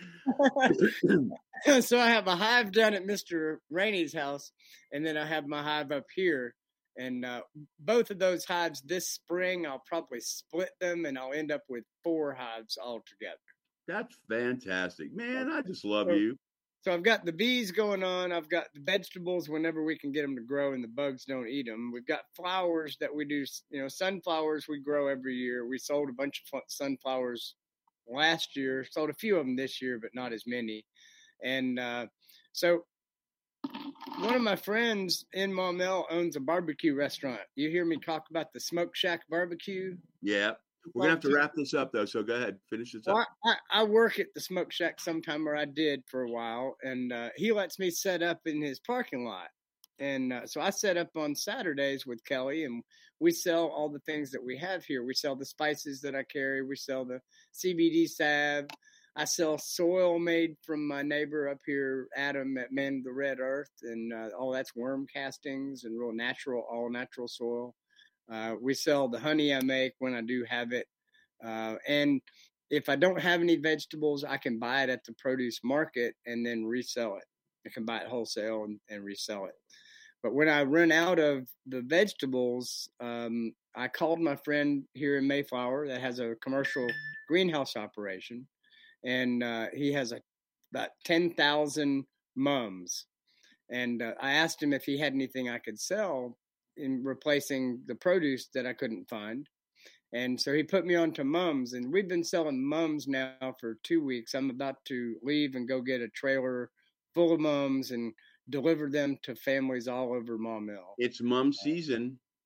So I have a hive down at Mister Rainey's house, and then I have my hive up here. And uh, both of those hives this spring, I'll probably split them, and I'll end up with four hives altogether. That's fantastic, man. I just love so, you. So I've got the bees going on. I've got the vegetables whenever we can get them to grow and the bugs don't eat them. We've got flowers that we do, you know, sunflowers we grow every year. We sold a bunch of sunflowers last year, sold a few of them this year, but not as many. And uh, so one of my friends in Maumelle owns a barbecue restaurant. You hear me talk about the Smoke Shack barbecue? Yeah. We're going to have to wrap this up, though, so go ahead. Finish this up. Well, I, I work at the Smoke Shack sometime, or I did for a while, and uh, he lets me set up in his parking lot. And uh, so I set up on Saturdays with Kelly, and we sell all the things that we have here. We sell the spices that I carry. We sell the C B D salve. I sell soil made from my neighbor up here, Adam, at Man the Red Earth, and uh, all that's worm castings and real natural, all natural soil. Uh, we sell the honey I make when I do have it. Uh, and if I don't have any vegetables, I can buy it at the produce market and then resell it. I can buy it wholesale and, and resell it. But when I run out of the vegetables, um, I called my friend here in Mayflower that has a commercial greenhouse operation. And uh, he has a, about ten thousand mums. And uh, I asked him if he had anything I could sell in replacing the produce that I couldn't find. And so he put me on to mums, and we've been selling mums now for two weeks. I'm about to leave and go get a trailer full of mums and deliver them to families all over Maumelle. It's mum season.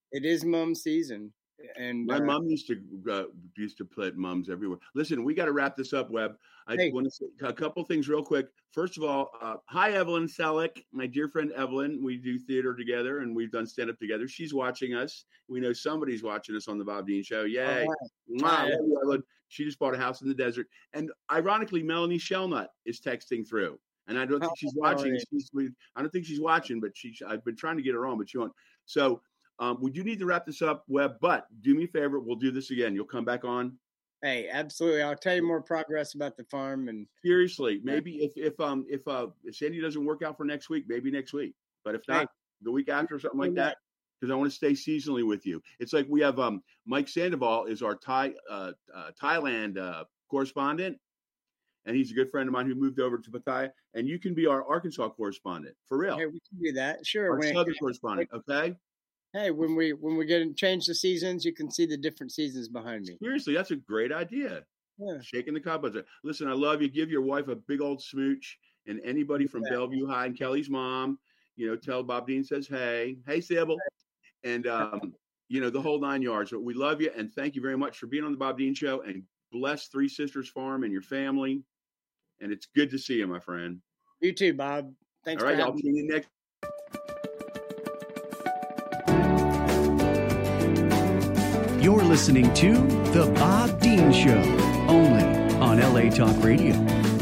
It is mum season. And my uh, mom used to uh, used to put mums everywhere. Listen, we got to wrap this up, Webb. I Hey. want to say a couple things real quick. First of all, uh, hi Evelyn Selleck, my dear friend Evelyn. We do theater together and we've done stand up together. She's watching us. We know somebody's watching us on the Bob Dean Show. Yay! All right. Mwah, Hi. love you, Evelyn. She just bought a house in the desert, and ironically, Melanie Shellnut is texting through. And I don't think she's watching. She's, I don't think she's watching, but she. I've been trying to get her on, but she won't. So. Um, we do need to wrap this up, Webb, but do me a favor. We'll do this again. You'll come back on. Hey, absolutely. I'll tell you more progress about the farm. And seriously, maybe if, if, um, if, uh, if Sandy doesn't work out for next week, maybe next week, but if not, hey, the week after or something like that, because I want to stay seasonally with you. It's like we have, um, Mike Sandoval is our Thai, uh, uh, Thailand, uh, correspondent. And he's a good friend of mine who moved over to Pattaya. And you can be our Arkansas correspondent for real. Hey, we can do that. Sure. Our Southern it, correspondent. Okay. Hey, when we when we get and change the seasons, you can see the different seasons behind me. Seriously, that's a great idea. Yeah. Shaking the cobwebs. Listen, I love you. Give your wife a big old smooch, and anybody from yeah. Bellevue High and Kelly's mom, you know, tell Bob Dean says, hey, hey, Sybil, and um, you know, the whole nine yards. But we love you, and thank you very much for being on the Bob Dean Show. And bless Three Sisters Farm and your family. And it's good to see you, my friend. You too, Bob. Thanks. All right, for I'll see you next. You're listening to The Bob Dean Show, only on L A Talk Radio.